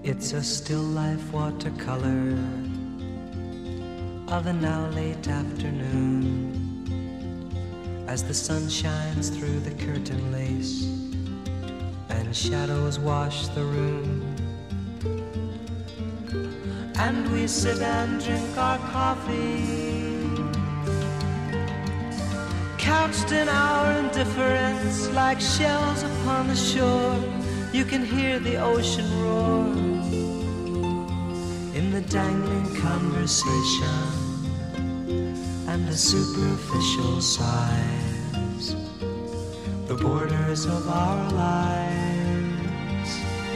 It's a still life watercolor of a now late afternoon, as the sun shines through the curtain lace and shadows wash the room, and we sit and drink our coffee, couched in our indifference like shells upon the shore. You can hear the ocean roar in the dangling conversation and the superficial sighs, the borders of our lives.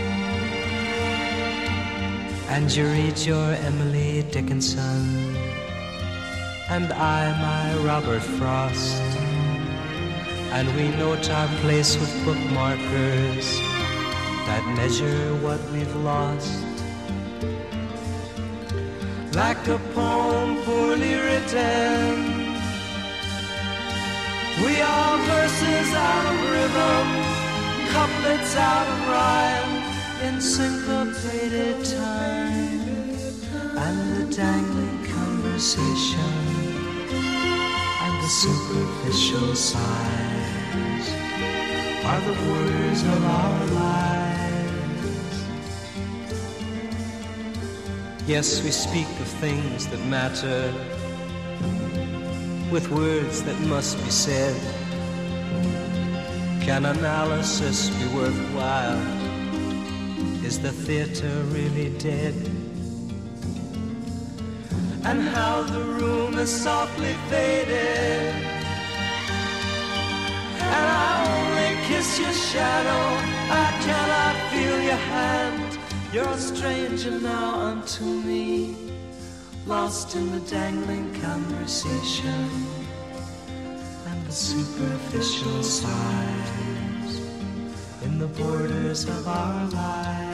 And you read your Emily Dickinson, and I my Robert Frost, and we note our place with bookmarkers that measure what we've lost. Like a poem poorly written, we are verses out of rhythm, couplets out of rhyme, in syncopated time, and the dangling conversation and the superficial sighs are the words of our lives. Yes, we speak of things that matter with words that must be said. Can analysis be worthwhile? Is the theater really dead? And how the room is softly faded, and I only kiss your shadow, I cannot feel your hand. You're a stranger now unto me, lost in the dangling conversation and the superficial sighs in the borders of our lives.